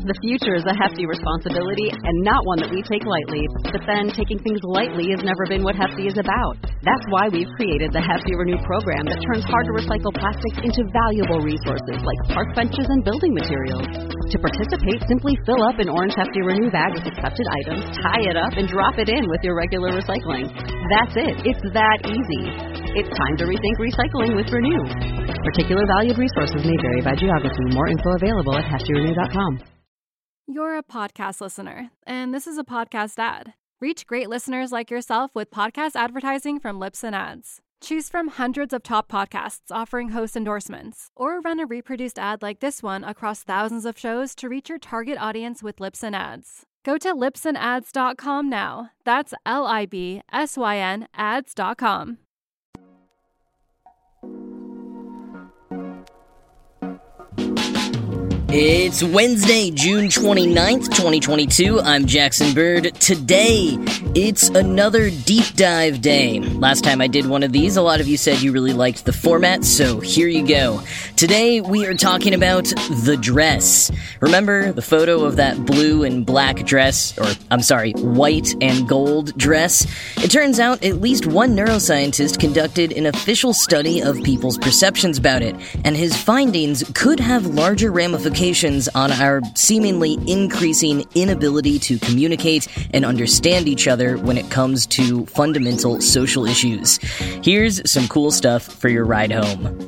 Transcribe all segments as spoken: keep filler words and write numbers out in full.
The future is a hefty responsibility and not one that we take lightly. But then, taking things lightly has never been what Hefty is about. That's why we've created the Hefty Renew program that turns hard-to-recycle plastics into valuable resources like park benches and building materials. To participate, simply fill up an orange Hefty Renew bag with accepted items, tie it up, and drop it in with your regular recycling. That's it. It's that easy. It's time to rethink recycling with Renew. Particular valued resources may vary by geography. More info available at hefty renew dot com. You're a podcast listener, and this is a podcast ad. Reach great listeners like yourself with podcast advertising from Libsyn Ads. Choose from hundreds of top podcasts offering host endorsements, or run a reproduced ad like this one across thousands of shows to reach your target audience with Libsyn Ads. Go to libsyn ads dot com now. That's L I B S Y N ads dot com. It's Wednesday, June twenty-ninth, twenty twenty-two. I'm Jackson Bird. Today, it's another deep dive day. Last time I did one of these, a lot of you said you really liked the format, so here you go. Today, we are talking about the dress. Remember the photo of that blue and black dress, or I'm sorry, white and gold dress? It turns out at least one neuroscientist conducted an official study of people's perceptions about it, and his findings could have larger ramifications on our seemingly increasing inability to communicate and understand each other when it comes to fundamental social issues. Here's some cool stuff for your ride home.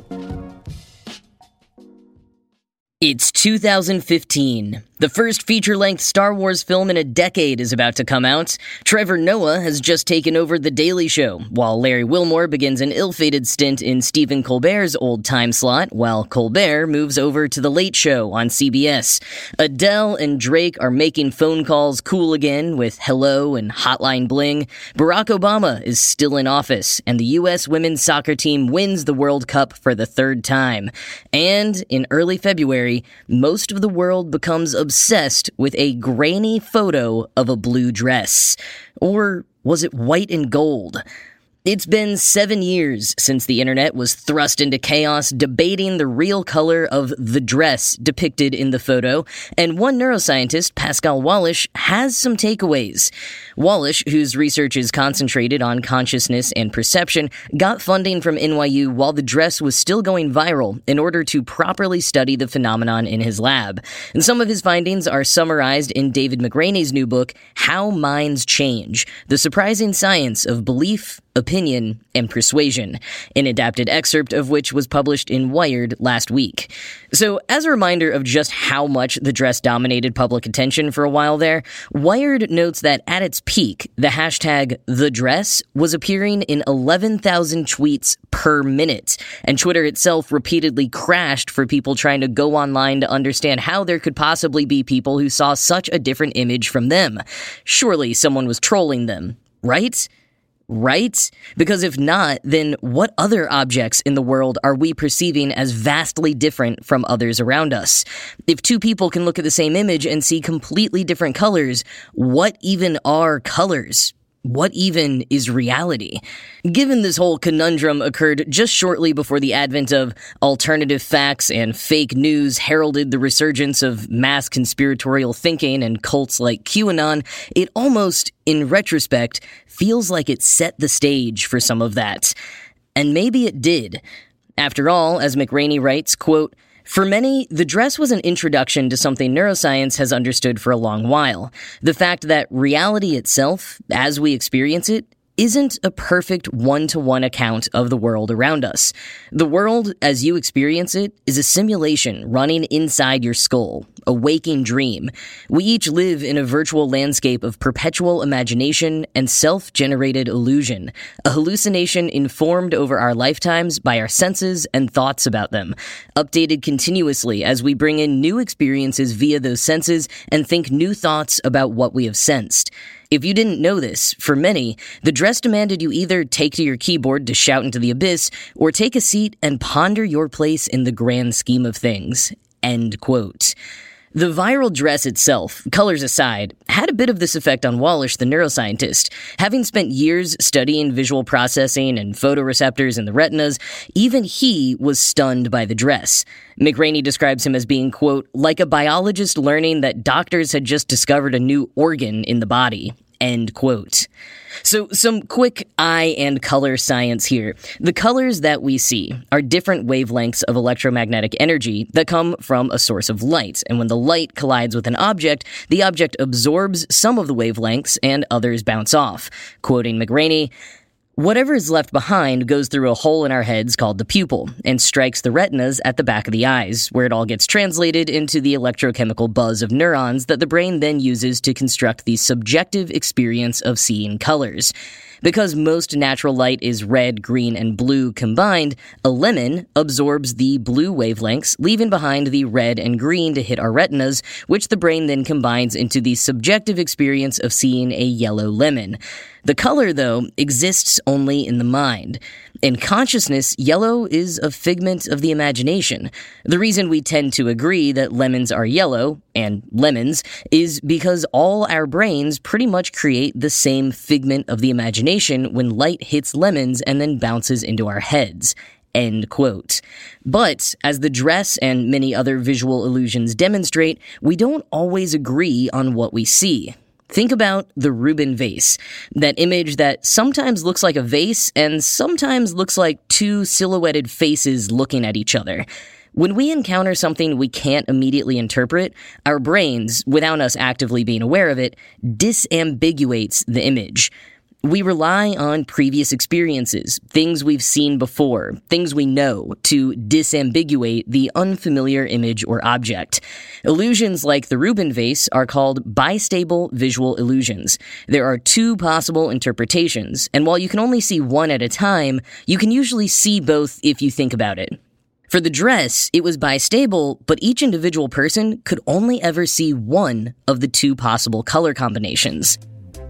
It's two thousand fifteen. The first feature-length Star Wars film in a decade is about to come out. Trevor Noah has just taken over The Daily Show, while Larry Wilmore begins an ill-fated stint in Stephen Colbert's old time slot, while Colbert moves over to The Late Show on C B S. Adele and Drake are making phone calls cool again with Hello and Hotline Bling. Barack Obama is still in office, and the U S women's soccer team wins the World Cup for the third time. And in early February, most of the world becomes obsessed with a grainy photo of a blue dress. Or was it white and gold? It's been seven years since the internet was thrust into chaos debating the real color of the dress depicted in the photo, and one neuroscientist, Pascal Wallisch, has some takeaways. Wallisch, whose research is concentrated on consciousness and perception, got funding from N Y U while the dress was still going viral in order to properly study the phenomenon in his lab. And some of his findings are summarized in David McRaney's new book, How Minds Change: The Surprising Science of Belief, Opinion, and Persuasion, an adapted excerpt of which was published in Wired last week. So, as a reminder of just how much the dress dominated public attention for a while there, Wired notes that at its peak, the hashtag #TheDress was appearing in eleven thousand tweets per minute, and Twitter itself repeatedly crashed for people trying to go online to understand how there could possibly be people who saw such a different image from them. Surely someone was trolling them, right? Right? Because if not, then what other objects in the world are we perceiving as vastly different from others around us? If two people can look at the same image and see completely different colors, what even are colors? What even is reality? Given this whole conundrum occurred just shortly before the advent of alternative facts and fake news heralded the resurgence of mass conspiratorial thinking and cults like QAnon, it almost, in retrospect, feels like it set the stage for some of that. And maybe it did. After all, as McRaney writes, quote, "For many, the dress was an introduction to something neuroscience has understood for a long while. The fact that reality itself, as we experience it, isn't a perfect one-to-one account of the world around us. The world, as you experience it, is a simulation running inside your skull, a waking dream. We each live in a virtual landscape of perpetual imagination and self-generated illusion, a hallucination informed over our lifetimes by our senses and thoughts about them, updated continuously as we bring in new experiences via those senses and think new thoughts about what we have sensed. If you didn't know this, for many, the dress demanded you either take to your keyboard to shout into the abyss, or take a seat and ponder your place in the grand scheme of things." End quote. The viral dress itself, colors aside, had a bit of this effect on Wallish, the neuroscientist. Having spent years studying visual processing and photoreceptors in the retinas, even he was stunned by the dress. McRaney describes him as being, quote, like a biologist learning that doctors had just discovered a new organ in the body. End quote. So some quick eye and color science here. The colors that we see are different wavelengths of electromagnetic energy that come from a source of light. And when the light collides with an object, the object absorbs some of the wavelengths and others bounce off. Quoting McRaney, whatever is left behind goes through a hole in our heads called the pupil and strikes the retinas at the back of the eyes, where it all gets translated into the electrochemical buzz of neurons that the brain then uses to construct the subjective experience of seeing colors. Because most natural light is red, green, and blue combined, a lemon absorbs the blue wavelengths, leaving behind the red and green to hit our retinas, which the brain then combines into the subjective experience of seeing a yellow lemon. The color, though, exists only in the mind. In consciousness, yellow is a figment of the imagination. The reason we tend to agree that lemons are yellow, and lemons, is because all our brains pretty much create the same figment of the imagination when light hits lemons and then bounces into our heads. End quote. But, as the dress and many other visual illusions demonstrate, we don't always agree on what we see. Think about the Rubin vase, that image that sometimes looks like a vase and sometimes looks like two silhouetted faces looking at each other. When we encounter something we can't immediately interpret, our brains, without us actively being aware of it, disambiguates the image. We rely on previous experiences, things we've seen before, things we know, to disambiguate the unfamiliar image or object. Illusions like the Rubin vase are called bistable visual illusions. There are two possible interpretations, and while you can only see one at a time, you can usually see both if you think about it. For the dress, it was bistable, but each individual person could only ever see one of the two possible color combinations.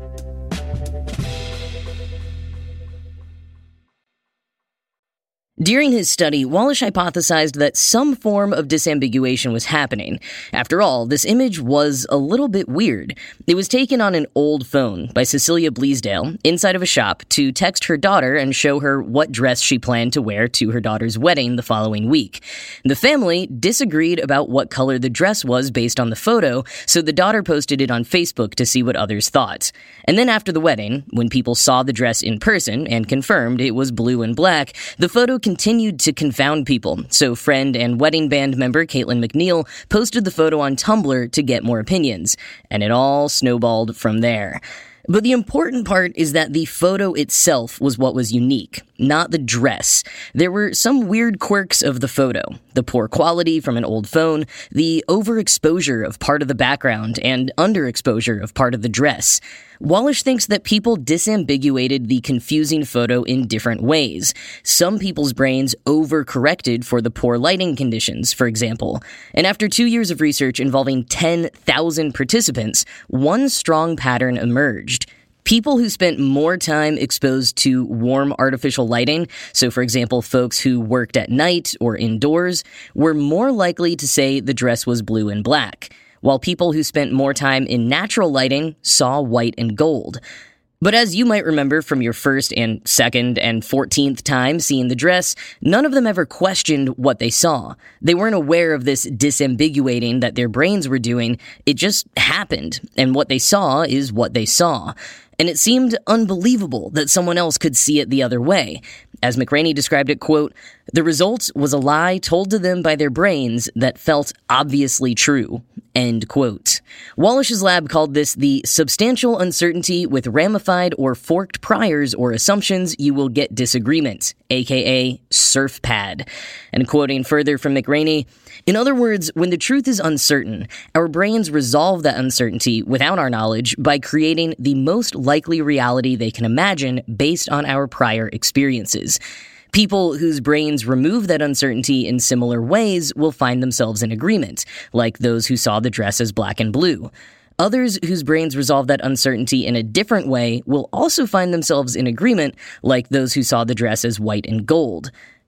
During his study, Wallish hypothesized that some form of disambiguation was happening. After all, this image was a little bit weird. It was taken on an old phone by Cecilia Bleasdale inside of a shop to text her daughter and show her what dress she planned to wear to her daughter's wedding the following week. The family disagreed about what color the dress was based on the photo, so the daughter posted it on Facebook to see what others thought. And then after the wedding, when people saw the dress in person and confirmed it was blue and black, the photo continued to confound people, so friend and wedding band member Caitlin McNeil posted the photo on Tumblr to get more opinions, and it all snowballed from there. But the important part is that the photo itself was what was unique, not the dress. There were some weird quirks of the photo. The poor quality from an old phone, the overexposure of part of the background, and underexposure of part of the dress. Wallish thinks that people disambiguated the confusing photo in different ways. Some people's brains overcorrected for the poor lighting conditions, for example. And after two years of research involving ten thousand participants, one strong pattern emerged. People who spent more time exposed to warm artificial lighting, so for example folks who worked at night or indoors, were more likely to say the dress was blue and black, while people who spent more time in natural lighting saw white and gold. But as you might remember from your first and second and fourteenth time seeing the dress, none of them ever questioned what they saw. They weren't aware of this disambiguating that their brains were doing. It just happened, and what they saw is what they saw. And it seemed unbelievable that someone else could see it the other way. As McRaney described it, quote, "The result was a lie told to them by their brains that felt obviously true," end quote. Wallish's lab called this the substantial uncertainty with ramified or forked priors or assumptions you will get disagreement, aka SURFPAD. And quoting further from McRaney, "In other words, when the truth is uncertain, our brains resolve that uncertainty without our knowledge by creating the most likely reality they can imagine based on our prior experiences. People whose brains remove that uncertainty in similar ways will find themselves in agreement, like those who saw the dress as black and blue. Others whose brains resolve that uncertainty in a different way will also find themselves in agreement, like those who saw the dress as white and gold.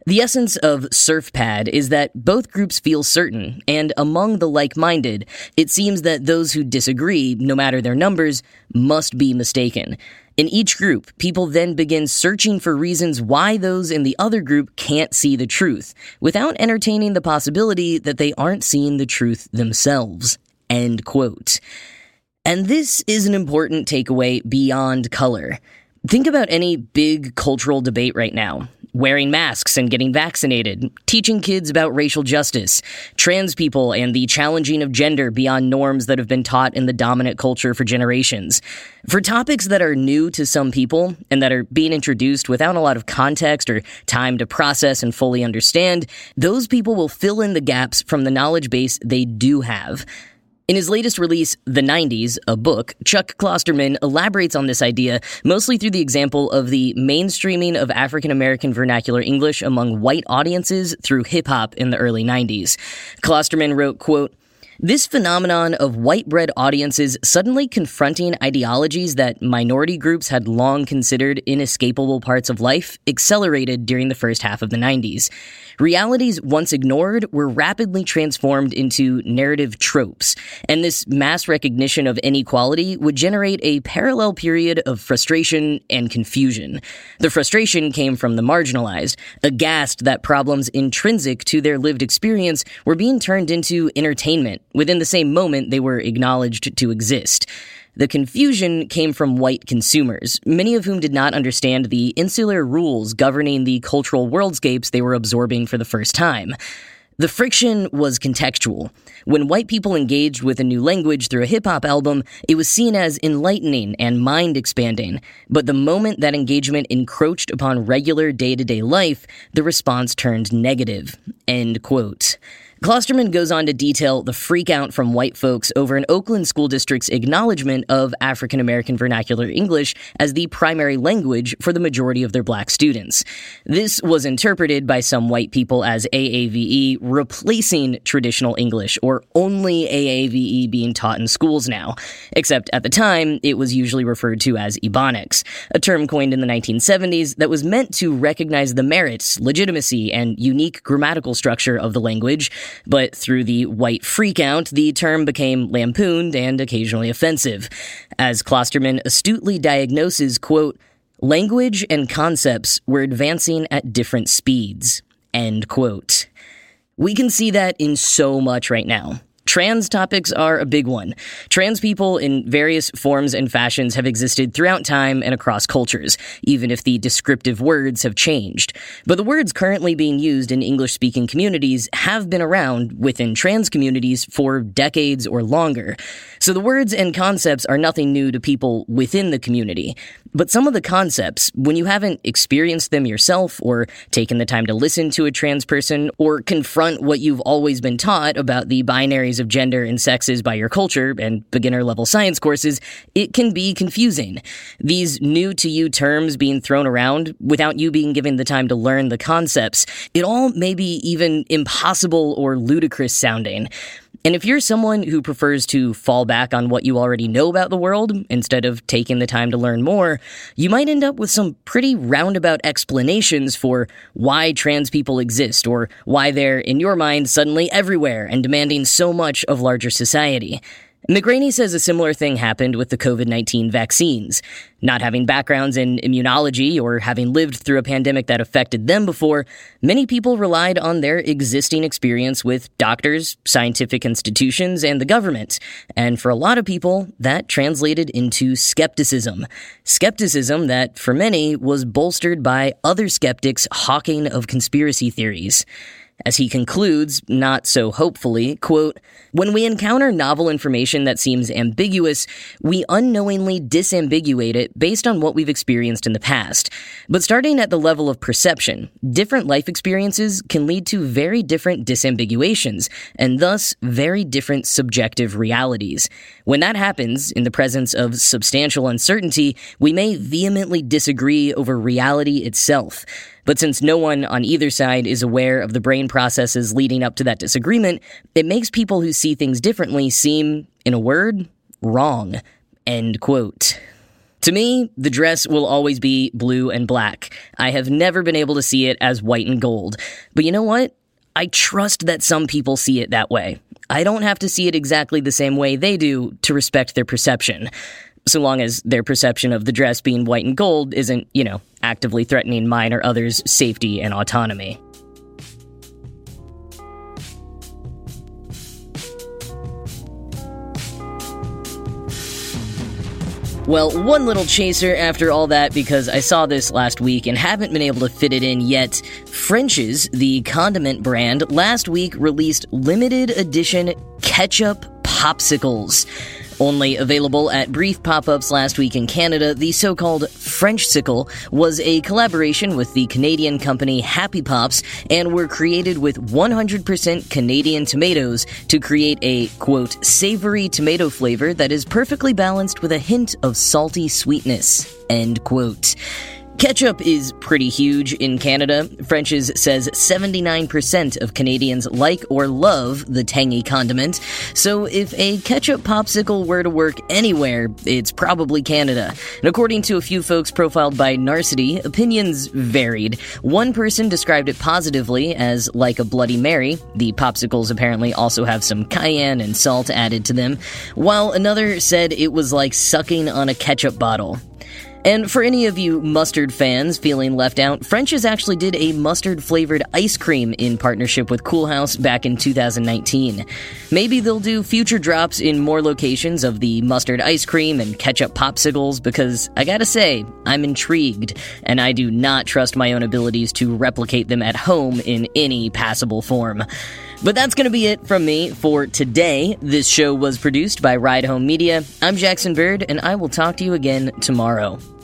The essence of SurfPad is that both groups feel certain, and among the like-minded, it seems that those who disagree, no matter their numbers, must be mistaken. In each group, people then begin searching for reasons why those in the other group can't see the truth, without entertaining the possibility that they aren't seeing the truth themselves. End quote. And this is an important takeaway beyond color. Think about any big cultural debate right now. Wearing masks and getting vaccinated, teaching kids about racial justice, trans people and the challenging of gender beyond norms that have been taught in the dominant culture for generations. For topics that are new to some people and that are being introduced without a lot of context or time to process and fully understand, those people will fill in the gaps from the knowledge base they do have. In his latest release, The nineties, a book, Chuck Klosterman elaborates on this idea mostly through the example of the mainstreaming of African-American vernacular English among white audiences through hip-hop in the early nineties. Klosterman wrote, quote, "This phenomenon of white-bread audiences suddenly confronting ideologies that minority groups had long considered inescapable parts of life accelerated during the first half of the nineties. Realities once ignored were rapidly transformed into narrative tropes, and this mass recognition of inequality would generate a parallel period of frustration and confusion. The frustration came from the marginalized, aghast that problems intrinsic to their lived experience were being turned into entertainment within the same moment they were acknowledged to exist. The confusion came from white consumers, many of whom did not understand the insular rules governing the cultural worldscapes they were absorbing for the first time. The friction was contextual. When white people engaged with a new language through a hip-hop album, it was seen as enlightening and mind-expanding. But the moment that engagement encroached upon regular day-to-day life, the response turned negative." End quote. Klosterman goes on to detail the freakout from white folks over an Oakland school district's acknowledgement of African-American vernacular English as the primary language for the majority of their black students. This was interpreted by some white people as A A V E replacing traditional English, or only A A V E being taught in schools now, except at the time it was usually referred to as Ebonics, a term coined in the nineteen seventies that was meant to recognize the merits, legitimacy, and unique grammatical structure of the language. But through the white freakout, the term became lampooned and occasionally offensive. As Klosterman astutely diagnoses, quote, "Language and concepts were advancing at different speeds." End quote. We can see that in so much right now. Trans topics are a big one. Trans people in various forms and fashions have existed throughout time and across cultures, even if the descriptive words have changed. But the words currently being used in English-speaking communities have been around within trans communities for decades or longer. So the words and concepts are nothing new to people within the community. But some of the concepts, when you haven't experienced them yourself or taken the time to listen to a trans person or confront what you've always been taught about the binaries of gender and sexes by your culture and beginner-level science courses, it can be confusing. These new-to-you terms being thrown around without you being given the time to learn the concepts, it all may be even impossible or ludicrous sounding. And if you're someone who prefers to fall back on what you already know about the world instead of taking the time to learn more, you might end up with some pretty roundabout explanations for why trans people exist or why they're, in your mind, suddenly everywhere and demanding so much of larger society. McRaney says a similar thing happened with the covid nineteen vaccines. Not having backgrounds in immunology or having lived through a pandemic that affected them before, many people relied on their existing experience with doctors, scientific institutions, and the government. And for a lot of people, that translated into skepticism. Skepticism that, for many, was bolstered by other skeptics hawking of conspiracy theories. As he concludes, not so hopefully, quote, "When we encounter novel information that seems ambiguous, we unknowingly disambiguate it based on what we've experienced in the past. But starting at the level of perception, different life experiences can lead to very different disambiguations, and thus very different subjective realities. When that happens, in the presence of substantial uncertainty, we may vehemently disagree over reality itself. But since no one on either side is aware of the brain processes leading up to that disagreement, it makes people who see things differently seem, in a word, wrong." End quote. To me, the dress will always be blue and black. I have never been able to see it as white and gold. But you know what? I trust that some people see it that way. I don't have to see it exactly the same way they do to respect their perception. So long as their perception of the dress being white and gold isn't, you know, actively threatening mine or others' safety and autonomy. Well, one little chaser after all that, because I saw this last week and haven't been able to fit it in yet. French's, the condiment brand, last week released limited edition ketchup popsicles. Only available at brief pop-ups last week in Canada, the so-called Frenchsicle was a collaboration with the Canadian company Happy Pops and were created with one hundred percent Canadian tomatoes to create a, quote, savory tomato flavor that is perfectly balanced with a hint of salty sweetness, end quote. Ketchup is pretty huge in Canada. French's says seventy-nine percent of Canadians like or love the tangy condiment, so if a ketchup popsicle were to work anywhere, it's probably Canada. And according to a few folks profiled by Narcity, opinions varied. One person described it positively as like a Bloody Mary. The popsicles apparently also have some cayenne and salt added to them, while another said it was like sucking on a ketchup bottle. And for any of you mustard fans feeling left out, French's actually did a mustard-flavored ice cream in partnership with Cool House back in two thousand nineteen. Maybe they'll do future drops in more locations of the mustard ice cream and ketchup popsicles, because I gotta say, I'm intrigued, and I do not trust my own abilities to replicate them at home in any passable form. But that's going to be it from me for today. This show was produced by Ride Home Media. I'm Jackson Bird, and I will talk to you again tomorrow.